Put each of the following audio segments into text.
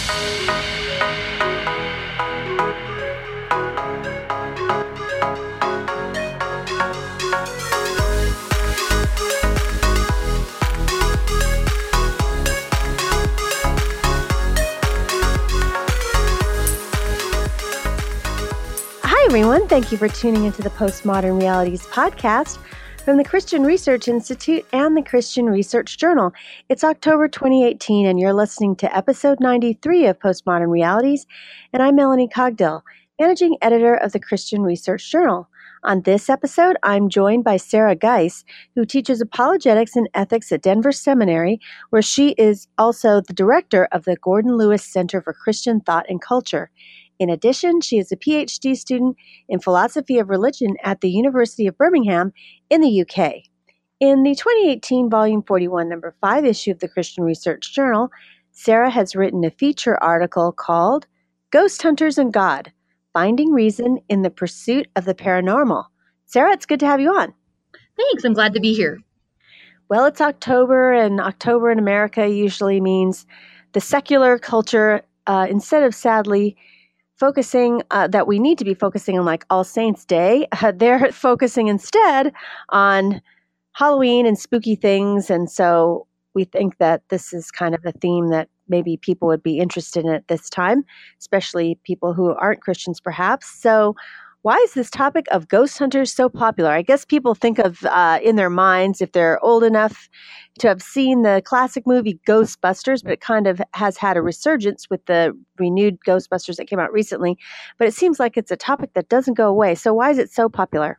Hi, everyone. Thank you for tuning into the Postmodern Realities podcast from the Christian Research Institute and the Christian Research Journal. It's October 2018, and you're listening to episode 93 of Postmodern Realities, and I'm Melanie Cogdill, managing editor of the Christian Research Journal. On this episode, I'm joined by Sarah Geis, who teaches apologetics and ethics at Denver Seminary, where she is also the director of the Gordon Lewis Center for Christian Thought and Culture. In addition, she is a PhD student in philosophy of religion at the University of Birmingham in the UK. In the 2018 Volume 41, Number 5 issue of the Christian Research Journal, Sarah has written a feature article called Ghost Hunters and God, Finding Reason in the Pursuit of the Paranormal. Sarah, it's good to have you on. Thanks. I'm glad to be here. Well, it's October, and October in America usually means the secular culture, instead of sadly focusing that we need to be focusing on like All Saints Day, they're focusing instead on Halloween and spooky things. And so we think that this is kind of a theme that maybe people would be interested in at this time, especially people who aren't Christians perhaps. So why is this topic of ghost hunters so popular? I guess people think of in their minds, if they're old enough to have seen the classic movie Ghostbusters, but it kind of has had a resurgence with the renewed Ghostbusters that came out recently. But it seems like it's a topic that doesn't go away. So why is it so popular?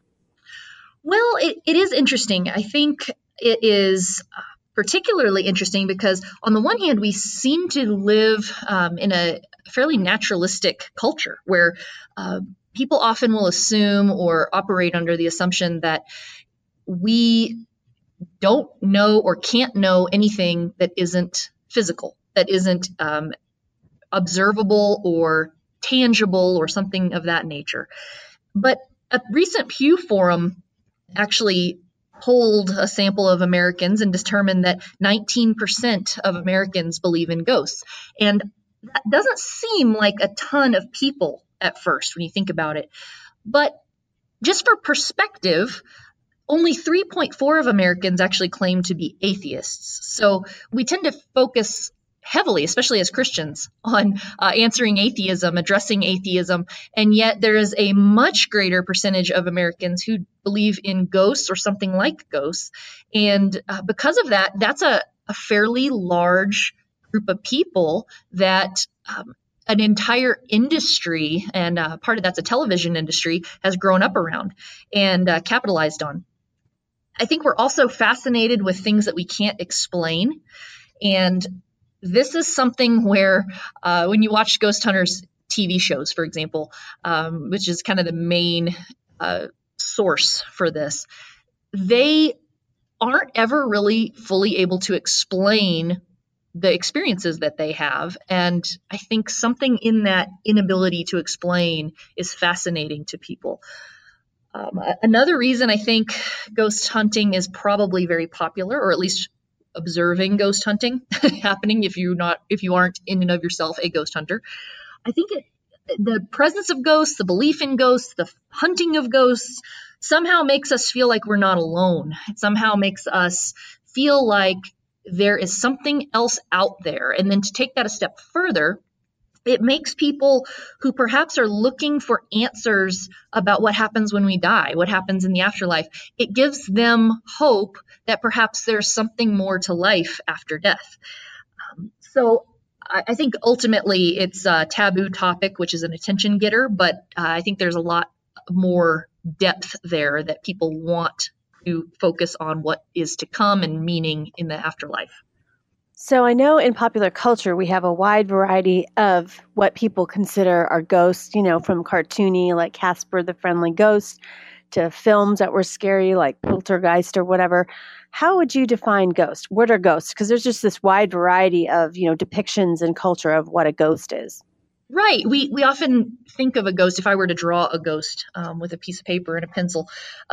Well, it is interesting. I think it is particularly interesting because on the one hand, we seem to live in a fairly naturalistic culture where people often will assume or operate under the assumption that we don't know or can't know anything that isn't physical, that isn't observable or tangible or something of that nature. But a recent Pew Forum actually polled a sample of Americans and determined that 19% of Americans believe in ghosts. And that doesn't seem like a ton of people at first when you think about it. But just for perspective, only 3.4% of Americans actually claim to be atheists. So we tend to focus heavily, especially as Christians, on answering atheism, addressing atheism, and yet there is a much greater percentage of Americans who believe in ghosts or something like ghosts. And because of that, that's a fairly large group of people that an entire industry, and part of that's a television industry, has grown up around and capitalized on. I think we're also fascinated with things that we can't explain. And this is something where when you watch Ghost Hunters TV shows, for example, which is kind of the main source for this, they aren't ever really fully able to explain the experiences that they have. And I think something in that inability to explain is fascinating to people. Another reason I think ghost hunting is probably very popular, or at least observing ghost hunting happening if you aren't in and of yourself a ghost hunter. I think the presence of ghosts, the belief in ghosts, the hunting of ghosts somehow makes us feel like we're not alone. It somehow makes us feel like there is something else out there. And then to take that a step further, it makes people who perhaps are looking for answers about what happens when we die, what happens in the afterlife. It gives them hope that perhaps there's something more to life after death. So I think ultimately it's a taboo topic, which is an attention getter, but I think there's a lot more depth there that people want to focus on what is to come and meaning in the afterlife. So I know in popular culture, we have a wide variety of what people consider are ghosts, from cartoony like Casper the Friendly Ghost to films that were scary like Poltergeist or whatever. How would you define ghosts? What are ghosts? Because there's just this wide variety of, depictions in culture of what a ghost is. Right. We often think of a ghost. If I were to draw a ghost with a piece of paper and a pencil,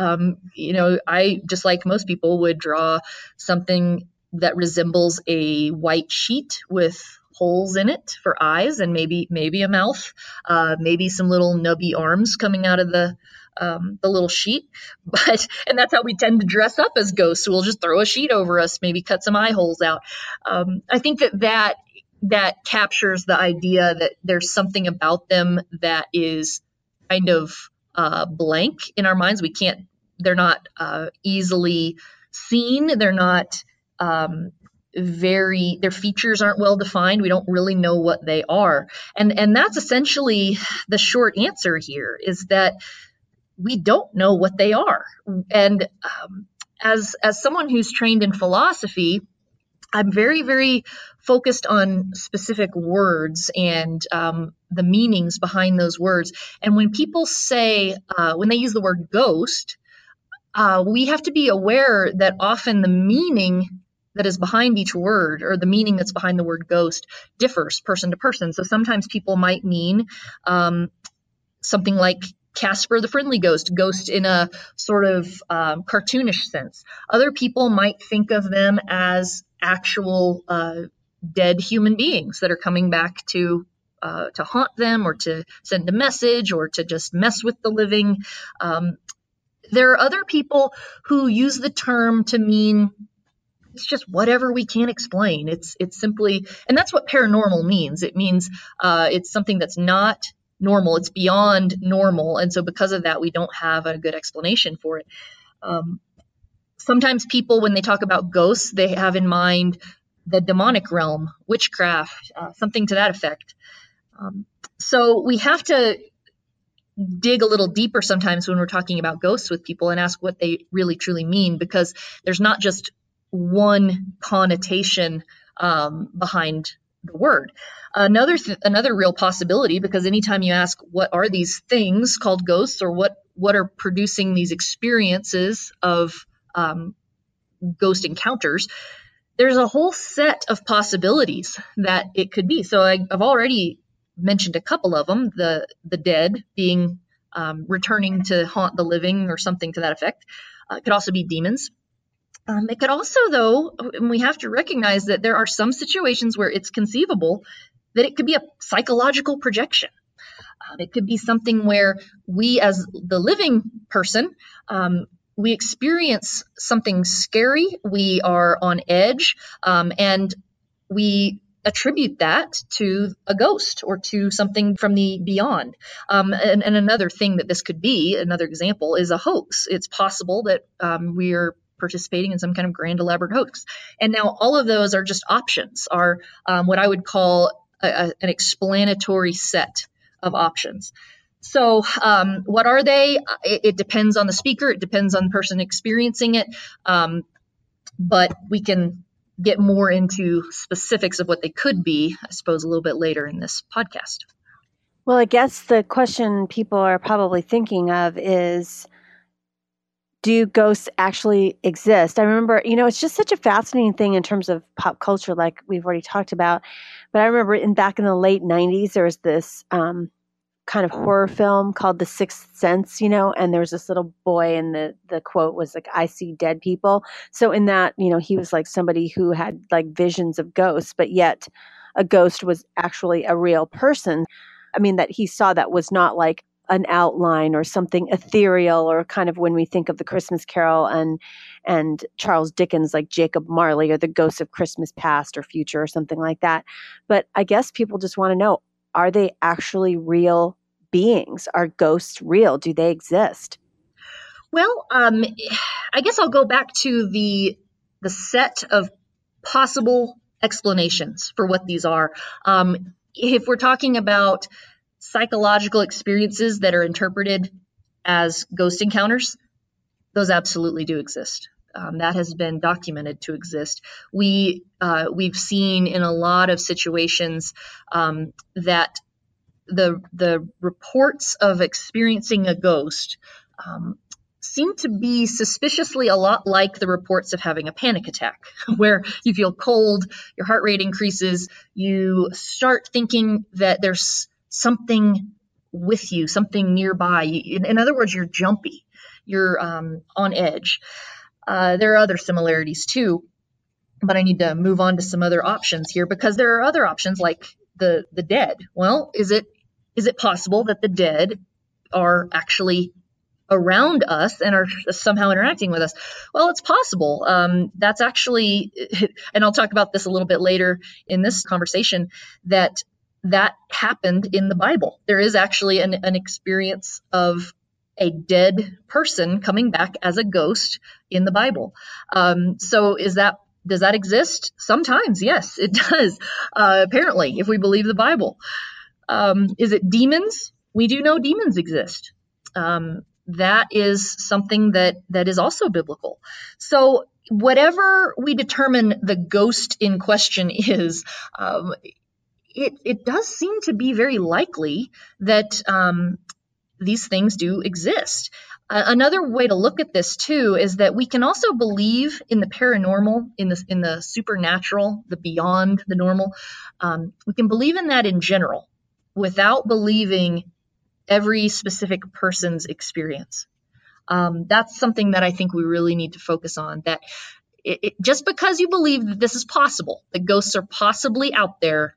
I, just like most people, would draw something that resembles a white sheet with holes in it for eyes and maybe a mouth, maybe some little nubby arms coming out of the little sheet. And that's how we tend to dress up as ghosts. We'll just throw a sheet over us, maybe cut some eye holes out. I think that captures the idea that there's something about them that is kind of blank in our minds. They're not easily seen. They're not their features aren't well defined. We don't really know what they are. And that's essentially the short answer here, is that we don't know what they are. And as someone who's trained in philosophy, I'm very, very focused on specific words and the meanings behind those words. And when people say, when they use the word ghost, we have to be aware that often the meaning that is behind each word, or the meaning that's behind the word ghost, differs person to person. So sometimes people might mean something like Casper the Friendly Ghost in a sort of cartoonish sense. Other people might think of them as actual dead human beings that are coming back to haunt them, or to send a message, or to just mess with the living. There are other people who use the term to mean it's just whatever we can't explain. It's simply, and that's what paranormal means. It means it's something that's not normal. It's beyond normal. And so because of that, we don't have a good explanation for it. Sometimes people, when they talk about ghosts, they have in mind the demonic realm, witchcraft, something to that effect. So we have to dig a little deeper sometimes when we're talking about ghosts with people and ask what they really truly mean, because there's not just one connotation behind the word. Another real possibility, because anytime you ask what are these things called ghosts, or what are producing these experiences of ghost encounters, there's a whole set of possibilities that it could be. So I've already mentioned a couple of them, the dead being returning to haunt the living, or something to that effect. It could also be demons. It could also, though, and we have to recognize that there are some situations where it's conceivable that it could be a psychological projection. It could be something where we, as the living person, we experience something scary, we are on edge, and we attribute that to a ghost or to something from the beyond. And another thing that this could be, another example, is a hoax. It's possible that we're participating in some kind of grand elaborate hoax. And now all of those are just options, are what I would call an explanatory set of options. So what are they? It depends on the speaker. It depends on the person experiencing it. But we can get more into specifics of what they could be, I suppose, a little bit later in this podcast. Well, I guess the question people are probably thinking of is, do ghosts actually exist? I remember, it's just such a fascinating thing in terms of pop culture, like we've already talked about. But I remember back in the late 90s, there was this kind of horror film called The Sixth Sense, and there was this little boy, and the quote was like, "I see dead people." So in that, he was like somebody who had like visions of ghosts, but yet a ghost was actually a real person. I mean, that he saw that was not like an outline or something ethereal, or kind of when we think of the Christmas Carol and Charles Dickens, like Jacob Marley, or the ghosts of Christmas past or future, or something like that. But I guess people just want to know, are they actually real beings? Are ghosts real? Do they exist? Well, I guess I'll go back to the set of possible explanations for what these are. If we're talking about psychological experiences that are interpreted as ghost encounters, those absolutely do exist. That has been documented to exist. We've seen in a lot of situations that the reports of experiencing a ghost seem to be suspiciously a lot like the reports of having a panic attack, where you feel cold, your heart rate increases, you start thinking that there's something with you, something nearby. In other words, you're jumpy, you're on edge. There are other similarities too. But I need to move on to some other options here, because there are other options like the dead. Well, is it possible that the dead are actually around us and are somehow interacting with us? Well, it's possible. That's actually, and I'll talk about this a little bit later in this conversation, that happened in the Bible. There is actually an experience of a dead person coming back as a ghost in the Bible. So does that exist? Sometimes, yes, it does. Apparently, if we believe the Bible. Is it demons? We do know demons exist. That is something that is also biblical. So whatever we determine the ghost in question is, it does seem to be very likely that these things do exist. Another way to look at this too is that we can also believe in the paranormal, in the supernatural, the beyond the normal. We can believe in that in general without believing every specific person's experience. That's something that I think we really need to focus on. That just because you believe that this is possible, that ghosts are possibly out there,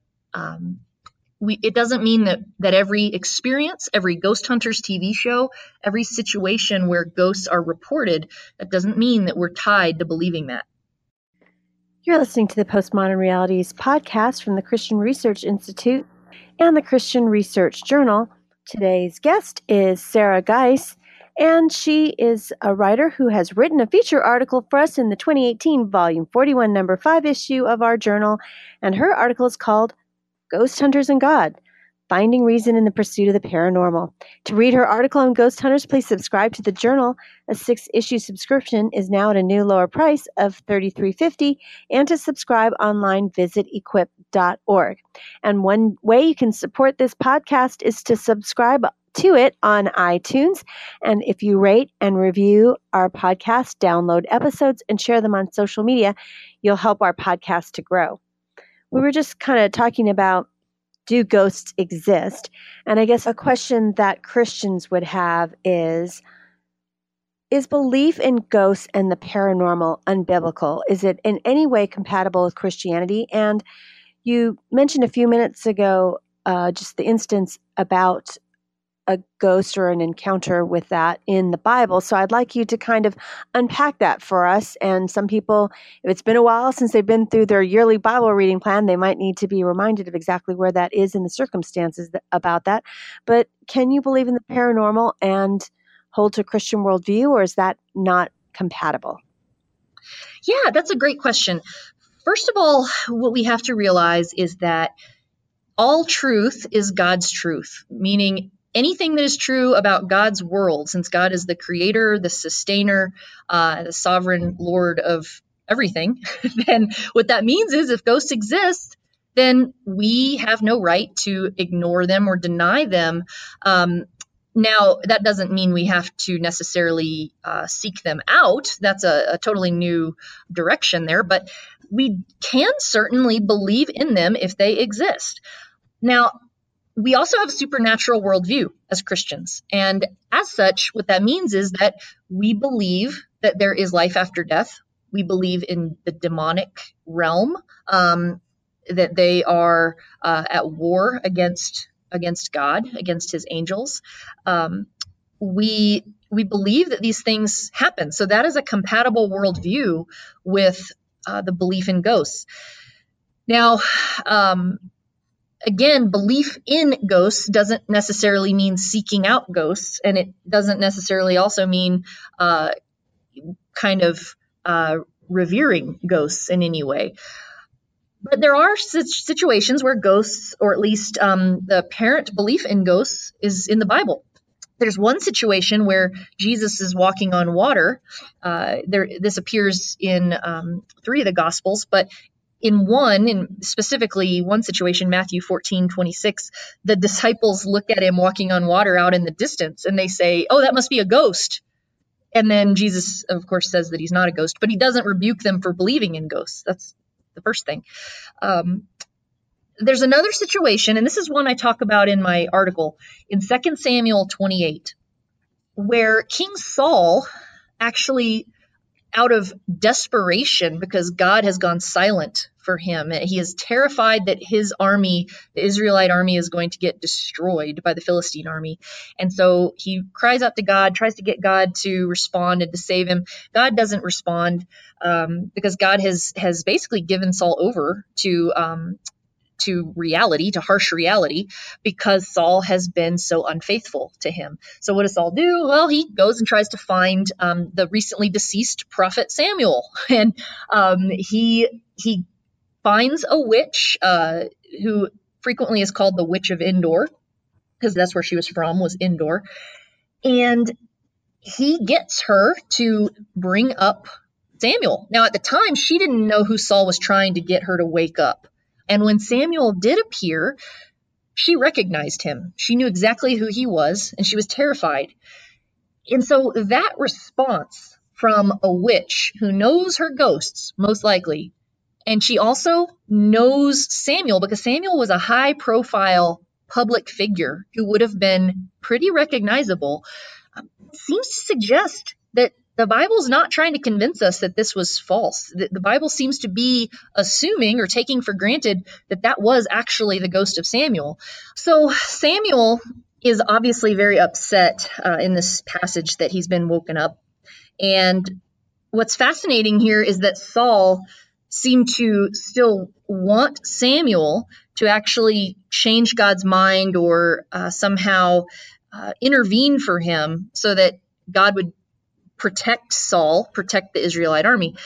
it doesn't mean that every experience, every Ghost Hunters TV show, every situation where ghosts are reported, that doesn't mean that we're tied to believing that. You're listening to the Postmodern Realities podcast from the Christian Research Institute and the Christian Research Journal. Today's guest is Sarah Geis, and she is a writer who has written a feature article for us in the 2018 Volume 41, Number 5 issue of our journal, and her article is called Ghost Hunters and God, Finding Reason in the Pursuit of the Paranormal. To read her article on ghost hunters, please subscribe to the journal. A 6-issue subscription is now at a new lower price of $33.50, and to subscribe online, visit equip.org. And one way you can support this podcast is to subscribe to it on iTunes. And if you rate and review our podcast, download episodes, and share them on social media, you'll help our podcast to grow. We were just kind of talking about, do ghosts exist? And I guess a question that Christians would have is belief in ghosts and the paranormal unbiblical? Is it in any way compatible with Christianity? And you mentioned a few minutes ago just the instance about a ghost or an encounter with that in the Bible. So I'd like you to kind of unpack that for us. And some people, if it's been a while since they've been through their yearly Bible reading plan, they might need to be reminded of exactly where that is in the circumstances about that. But can you believe in the paranormal and hold to a Christian worldview, or is that not compatible? Yeah, that's a great question. First of all, what we have to realize is that all truth is God's truth, meaning anything that is true about God's world, since God is the creator, the sustainer, the sovereign Lord of everything, then what that means is if ghosts exist, then we have no right to ignore them or deny them. Now, that doesn't mean we have to necessarily seek them out. That's a totally new direction there, but we can certainly believe in them if they exist. Now, we also have a supernatural worldview as Christians. And as such, what that means is that we believe that there is life after death. We believe in the demonic realm, that they are at war against God, against his angels. We believe that these things happen. So that is a compatible worldview with the belief in ghosts. Now, again, belief in ghosts doesn't necessarily mean seeking out ghosts, and it doesn't necessarily also mean revering ghosts in any way. But there are situations where ghosts, or at least the apparent belief in ghosts, is in the Bible. There's one situation where Jesus is walking on water. This appears in 3 of the Gospels, but in specifically one situation, Matthew 14:26, the disciples look at him walking on water out in the distance, and they say, "Oh, that must be a ghost." And then Jesus, of course, says that he's not a ghost, but he doesn't rebuke them for believing in ghosts. That's the first thing. There's another situation, and this is one I talk about in my article, in 2 Samuel 28, where King Saul actually out of desperation because God has gone silent for him. He is terrified that his army, the Israelite army, is going to get destroyed by the Philistine army. And so he cries out to God, tries to get God to respond and to save him. God doesn't respond because God has basically given Saul over to reality, to harsh reality, because Saul has been so unfaithful to him. So what does Saul do? Well, he goes and tries to find the recently deceased prophet Samuel, and he finds a witch who frequently is called the Witch of Endor, because that's where she was from, was Endor, and he gets her to bring up Samuel. Now, at the time, she didn't know who Saul was trying to get her to wake up. And when Samuel did appear, she recognized him. She knew exactly who he was, and she was terrified. And so that response from a witch who knows her ghosts, most likely, and she also knows Samuel because Samuel was a high-profile public figure who would have been pretty recognizable, seems to suggest that the Bible's not trying to convince us that this was false. The Bible seems to be assuming or taking for granted that that was actually the ghost of Samuel. So Samuel is obviously very upset in this passage that he's been woken up. And what's fascinating here is that Saul seemed to still want Samuel to actually change God's mind or somehow intervene for him so that God would protect Saul, protect the Israelite army.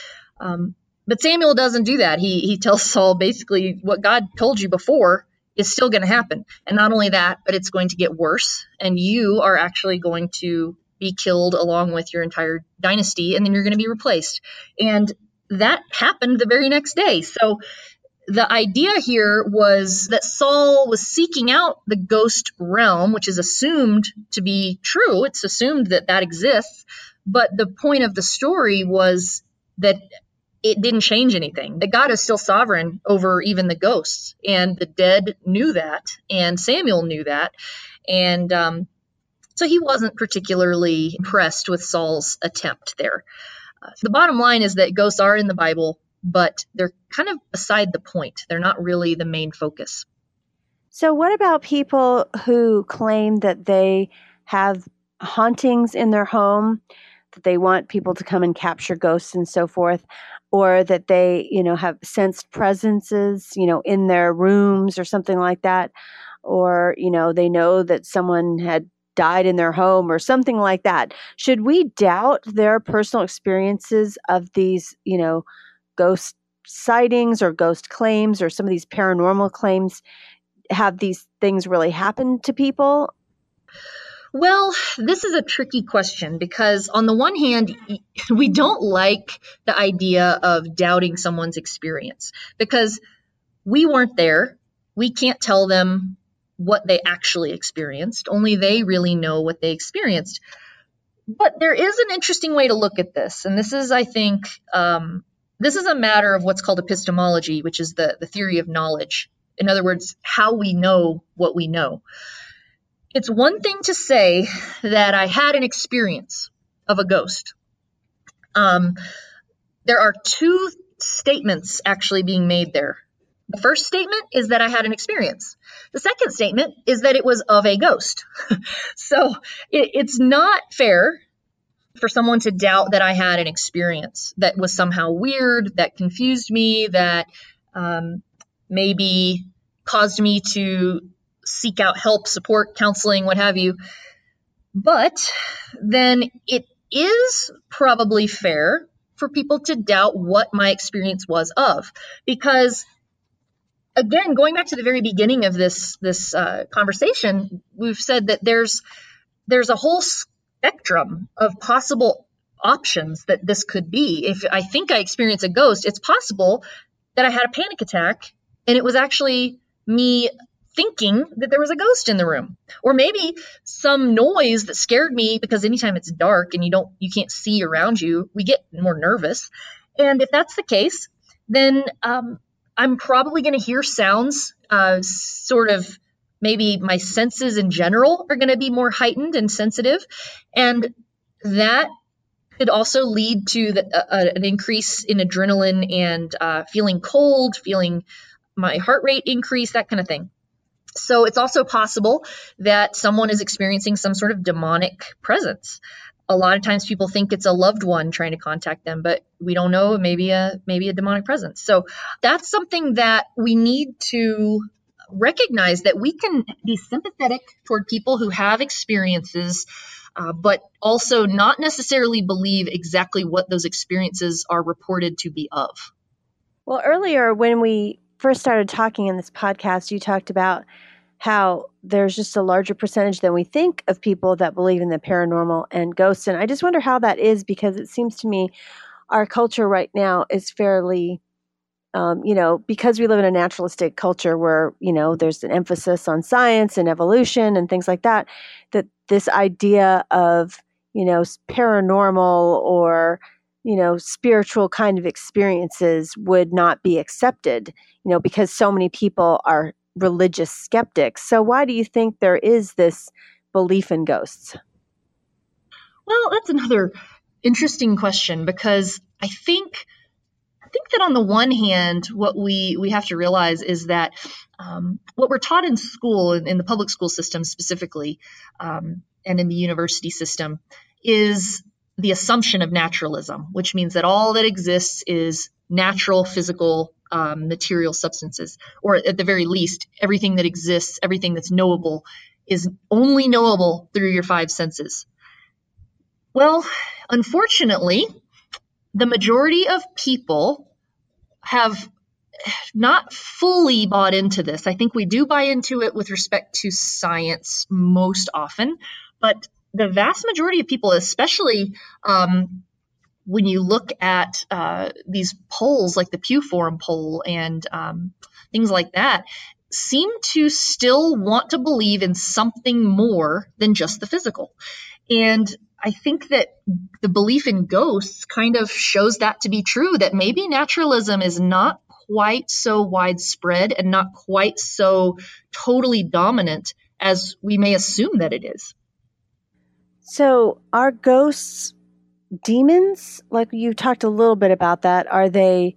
But Samuel doesn't do that. He tells Saul basically what God told you before is still going to happen. And not only that, but it's going to get worse. And you are actually going to be killed along with your entire dynasty, and then you're going to be replaced. And that happened the very next day. So the idea here was that Saul was seeking out the ghost realm, which is assumed to be true. It's assumed that that exists. But the point of the story was that it didn't change anything, that God is still sovereign over even the ghosts. And the dead knew that, and Samuel knew that. And so he wasn't particularly impressed with Saul's attempt there. The bottom line is that ghosts are in the Bible, but they're kind of beside the point. They're not really the main focus. So what about people who claim that they have hauntings in their home, that they want people to come and capture ghosts and so forth, or that they, have sensed presences, in their rooms or something like that, or, they know that someone had died in their home or something like that? Should we doubt their personal experiences of these, ghost sightings or ghost claims or some of these paranormal claims? Have these things really happened to people? Well, this is a tricky question because on the one hand, we don't like the idea of doubting someone's experience because we weren't there. We can't tell them what they actually experienced. Only they really know what they experienced. But there is an interesting way to look at this. And this is, I think, this is a matter of what's called epistemology, which is the theory of knowledge. In other words, how we know what we know. It's one thing to say that I had an experience of a ghost. There are two statements actually being made there. The first statement is that I had an experience. The second statement is that it was of a ghost. So it's not fair for someone to doubt that I had an experience that was somehow weird, that confused me, that maybe caused me to seek out help, support, counseling, what have you. But then it is probably fair for people to doubt what my experience was of. Because, again, going back to the very beginning of this conversation, we've said that there's a whole spectrum of possible options that this could be. If I think I experienced a ghost, it's possible that I had a panic attack and it was actually me thinking that there was a ghost in the room, or maybe some noise that scared me, because anytime it's dark and you can't see around you, we get more nervous. And if that's the case, then I'm probably going to hear sounds, sort of maybe my senses in general are going to be more heightened and sensitive. And that Could also lead to an increase in adrenaline and feeling cold, feeling my heart rate increase, that kind of thing. So it's also possible that someone is experiencing some sort of demonic presence. A lot of times people think it's a loved one trying to contact them, but we don't know, maybe a demonic presence. So that's something that we need to recognize, that we can be sympathetic toward people who have experiences, but also not necessarily believe exactly what those experiences are reported to be of. Well, earlier when we first started talking in this podcast, you talked about how there's just a larger percentage than we think of people that believe in the paranormal and ghosts. And I just wonder how that is, because it seems to me our culture right now is fairly, because we live in a naturalistic culture where, there's an emphasis on science and evolution and things like that, that this idea of, paranormal or, spiritual kind of experiences would not be accepted, because so many people are religious skeptics. So why do you think there is this belief in ghosts? Well, that's another interesting question, because I think that on the one hand, what we have to realize is that what we're taught in school, in the public school system specifically, and in the university system, is the assumption of naturalism, which means that all that exists is natural, physical, material substances, or at the very least, everything that exists, everything that's knowable, is only knowable through your five senses. Well, unfortunately, the majority of people have not fully bought into this. I think we do buy into it with respect to science most often, but the vast majority of people, especially when you look at these polls like the Pew Forum poll and things like that, seem to still want to believe in something more than just the physical. And I think that the belief in ghosts kind of shows that to be true, that maybe naturalism is not quite so widespread and not quite so totally dominant as we may assume that it is. So are ghosts demons? Like you talked a little bit about that. Are they,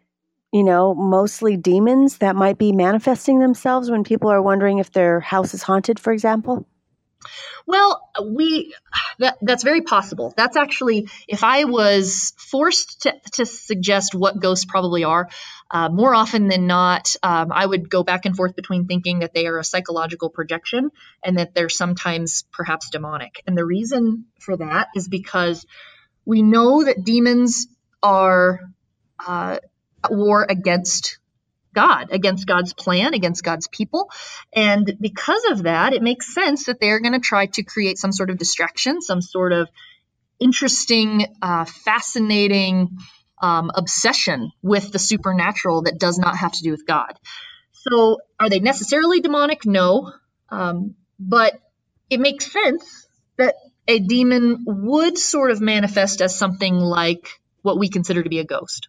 mostly demons that might be manifesting themselves when people are wondering if their house is haunted, for example? Well, that's very possible. That's actually, if I was forced to suggest what ghosts probably are, more often than not, I would go back and forth between thinking that they are a psychological projection and that they're sometimes perhaps demonic. And the reason for that is because we know that demons are at war against God, against God's plan, against God's people. And because of that, it makes sense that they're going to try to create some sort of distraction, some sort of interesting, fascinating obsession with the supernatural that does not have to do with God. So are they necessarily demonic? No. But it makes sense that a demon would sort of manifest as something like what we consider to be a ghost.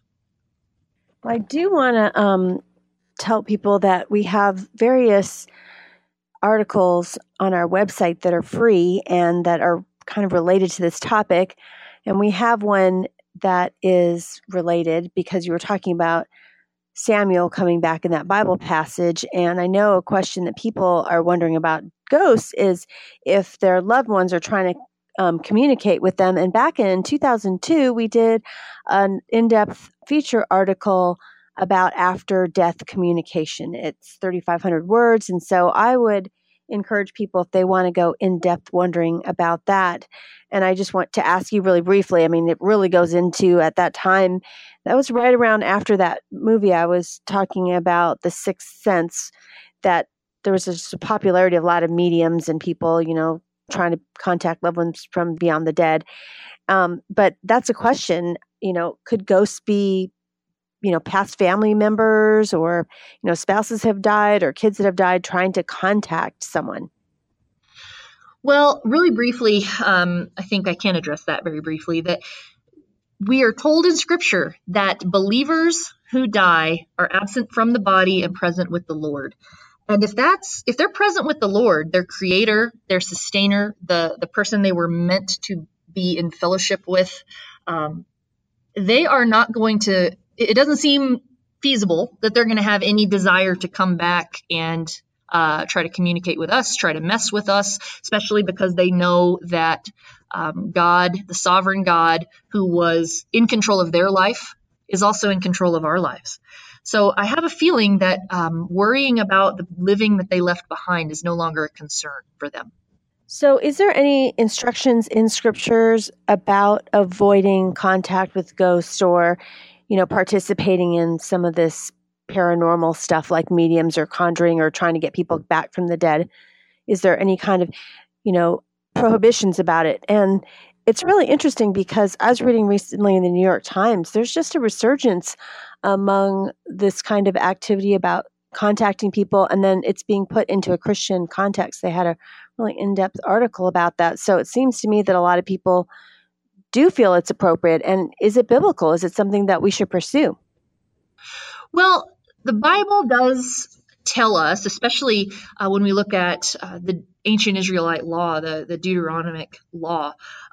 I do want to tell people that we have various articles on our website that are free and that are kind of related to this topic. And we have one that is related because you were talking about Samuel coming back in that Bible passage. And I know a question that people are wondering about ghosts is if their loved ones are trying to communicate with them. And back in 2002, we did an in-depth feature article about after-death communication. It's 3,500 words. And so I would encourage people, if they want to go in-depth wondering about that. And I just want to ask you really briefly, I mean, it really goes into, at that time, that was right around after that movie I was talking about, The Sixth Sense, that there was just a popularity of a lot of mediums and people, trying to contact loved ones from beyond the dead. But that's a question, could ghosts be past family members or, spouses have died or kids that have died trying to contact someone? Well, really briefly, I think I can address that very briefly, that we are told in Scripture that believers who die are absent from the body and present with the Lord. And if they're present with the Lord, their creator, their sustainer, the person they were meant to be in fellowship with, they are not going to, it doesn't seem feasible that they're going to have any desire to come back and try to communicate with us, try to mess with us, especially because they know that God, the sovereign God who was in control of their life, is also in control of our lives. So I have a feeling that worrying about the living that they left behind is no longer a concern for them. So is there any instructions in scriptures about avoiding contact with ghosts or, participating in some of this paranormal stuff like mediums or conjuring or trying to get people back from the dead? Is there any kind of, prohibitions about it? And it's really interesting because I was reading recently in the New York Times, there's just a resurgence among this kind of activity about contacting people, and then it's being put into a Christian context. They had a really in-depth article about that. So it seems to me that a lot of people do feel it's appropriate. And is it biblical? Is it something that we should pursue? Well, the Bible does tell us, especially when we look at the ancient Israelite law, the Deuteronomic law,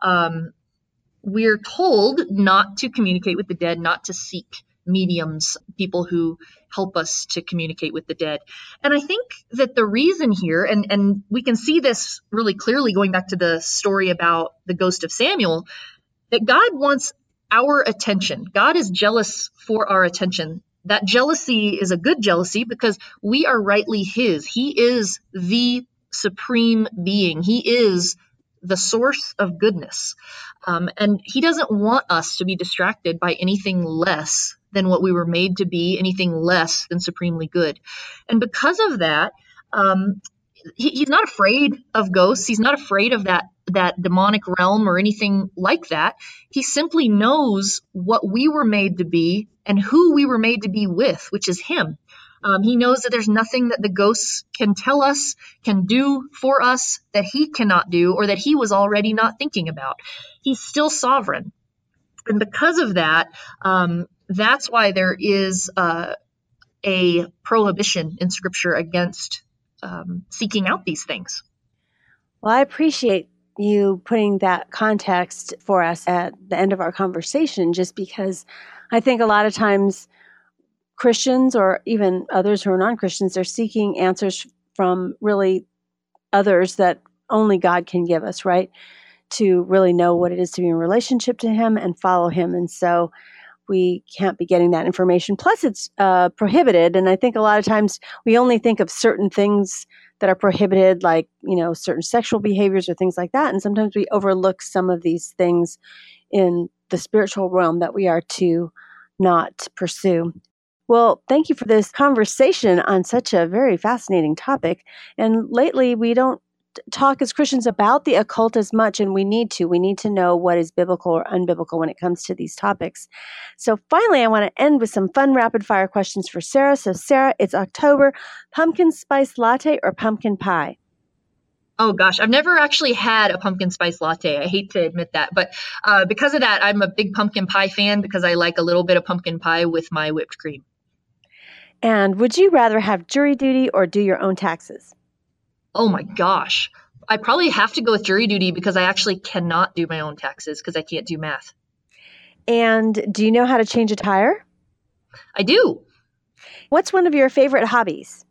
we're told not to communicate with the dead, not to seek mediums, people who help us to communicate with the dead. And I think that the reason here, and we can see this really clearly going back to the story about the ghost of Samuel, that God wants our attention. God is jealous for our attention. That jealousy is a good jealousy because we are rightly His. He is the supreme being. He is the source of goodness. And He doesn't want us to be distracted by anything less than what we were made to be, anything less than supremely good. And because of that, He's not afraid of ghosts. He's not afraid of that demonic realm or anything like that. He simply knows what we were made to be and who we were made to be with, which is Him. He knows that there's nothing that the ghosts can tell us, can do for us that He cannot do or that He was already not thinking about. He's still sovereign. And because of that, that's why there is a prohibition in Scripture against seeking out these things. Well, I appreciate you putting that context for us at the end of our conversation, just because I think a lot of times Christians or even others who are non-Christians are seeking answers from really others that only God can give us, right? To really know what it is to be in relationship to Him and follow Him. And so we can't be getting that information. Plus, it's prohibited. And I think a lot of times we only think of certain things that are prohibited, like, certain sexual behaviors or things like that. And sometimes we overlook some of these things in the spiritual realm that we are to not pursue. Well, thank you for this conversation on such a very fascinating topic. And lately, we don't talk as Christians about the occult as much, and we need to. We need to know what is biblical or unbiblical when it comes to these topics. So finally, I want to end with some fun rapid-fire questions for Sarah. So Sarah, it's October. Pumpkin spice latte or pumpkin pie? Oh gosh, I've never actually had a pumpkin spice latte. I hate to admit that, but because of that, I'm a big pumpkin pie fan because I like a little bit of pumpkin pie with my whipped cream. And would you rather have jury duty or do your own taxes? Oh my gosh. I probably have to go with jury duty because I actually cannot do my own taxes because I can't do math. And do you know how to change a tire? I do. What's one of your favorite hobbies?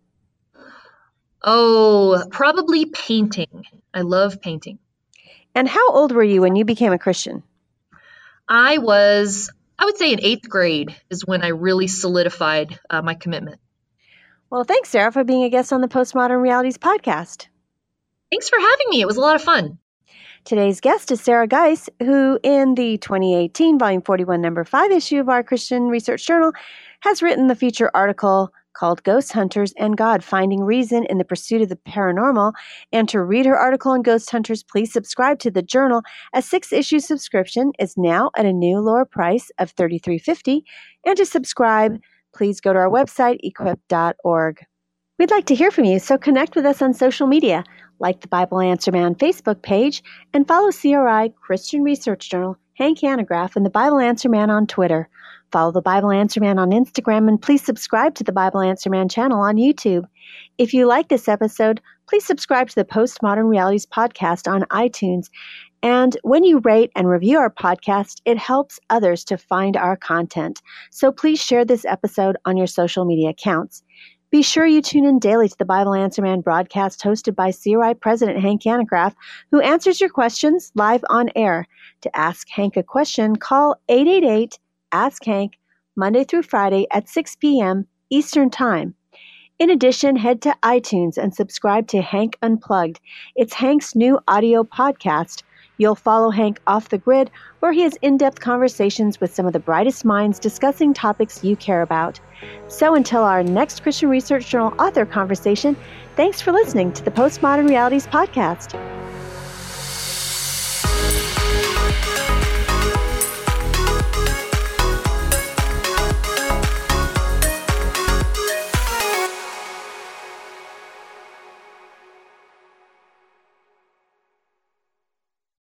Oh, probably painting. I love painting. And how old were you when you became a Christian? I would say in 8th grade is when I really solidified my commitment. Well, thanks, Sarah, for being a guest on the Postmodern Realities podcast. Thanks for having me. It was a lot of fun. Today's guest is Sarah Geis, who in the 2018 Volume 41, Number 5 issue of our Christian Research Journal has written the feature article called Ghost Hunters and God, Finding Reason in the Pursuit of the Paranormal. And to read her article on Ghost Hunters, please subscribe to the journal. A 6-issue subscription is now at a new lower price of $33.50. And to subscribe, please go to our website, equip.org. We'd like to hear from you, so connect with us on social media, like the Bible Answer Man Facebook page, and follow CRI Christian Research Journal, Hank Hanegraaff, and the Bible Answer Man on Twitter. Follow the Bible Answer Man on Instagram, and please subscribe to the Bible Answer Man channel on YouTube. If you like this episode, please subscribe to the Postmodern Realities podcast on iTunes. And when you rate and review our podcast, it helps others to find our content. So please share this episode on your social media accounts. Be sure you tune in daily to the Bible Answer Man broadcast hosted by CRI President Hank Hanegraaff, who answers your questions live on air. To ask Hank a question, call 888-ASK-HANK, Monday through Friday at 6 p.m. Eastern Time. In addition, head to iTunes and subscribe to Hank Unplugged. It's Hank's new audio podcast. You'll follow Hank off the grid, where he has in-depth conversations with some of the brightest minds discussing topics you care about. So until our next Christian Research Journal author conversation, thanks for listening to the Postmodern Realities Podcast.